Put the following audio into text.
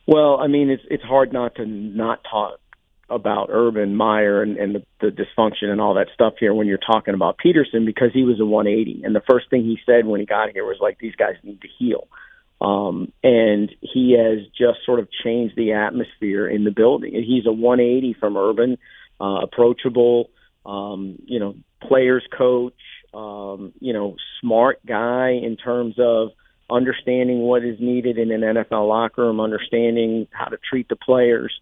Well, I mean, it's hard not to not talk about Urban Meyer and the dysfunction and all that stuff here when you're talking about Peterson, because he was a 180, and the first thing he said when he got here was like, these guys need to heal. And he has just sort of changed the atmosphere in the building. He's a 180 from Urban, approachable, players coach, smart guy in terms of understanding what is needed in an NFL locker room, understanding how to treat the players.